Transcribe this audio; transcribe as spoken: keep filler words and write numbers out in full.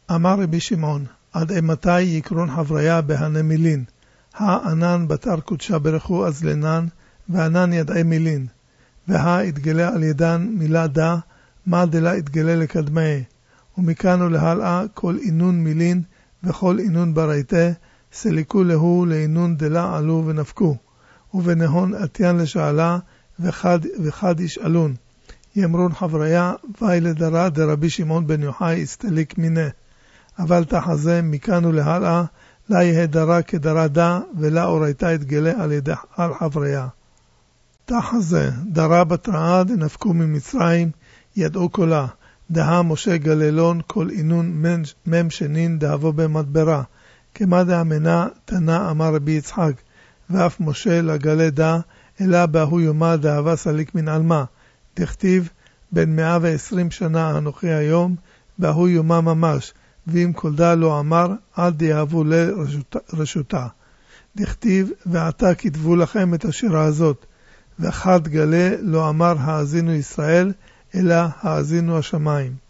אמר רבי שמעון, עד אימתי יקרון חבריה בהנמילין, הענן בתר קודשה ברכו אזלנן, וענן ידעי מילין, והא התגלה על ידן מילה דה, מה דלה התגלה לקדמי, ומכאן ולהלאה כל אינון מילין, וכל אינון ברייתה, סליקו להו לאינון דלה עלו ונפקו, ובנהון עתיין לשאלה, וחד, וחד ישאלון. יאמרון חבריה, ואי לדרה דרבי שמעון בן יוחאי הסתליק מיני. אבל תחזה מכאן ולהלאה, לה יהיה דרה כדרה דה, ולה אורייתה התגלה על ידי על חבריה. תחזה, דרה בתרעד, נפקו ממצרים, ידעו קולה, דהה משה גללון, כל אינון מם שנין דהבו במדברה, כמה דאמנה תנה אמר רבי יצחק, ואף משה לגלה דה, אלא באהו יומה דהבה סליק מן עלמה, דכתיב בין מאה ועשרים שנה אנוכי היום, באהו יומה ממש, ואם כל דה לא אמר, עד יאהבו לרשותה. דכתיב, ועתה כתבו לכם את השירה הזאת, ואחד גלה לא אמר האזינו ישראל, אלא האזינו השמיים.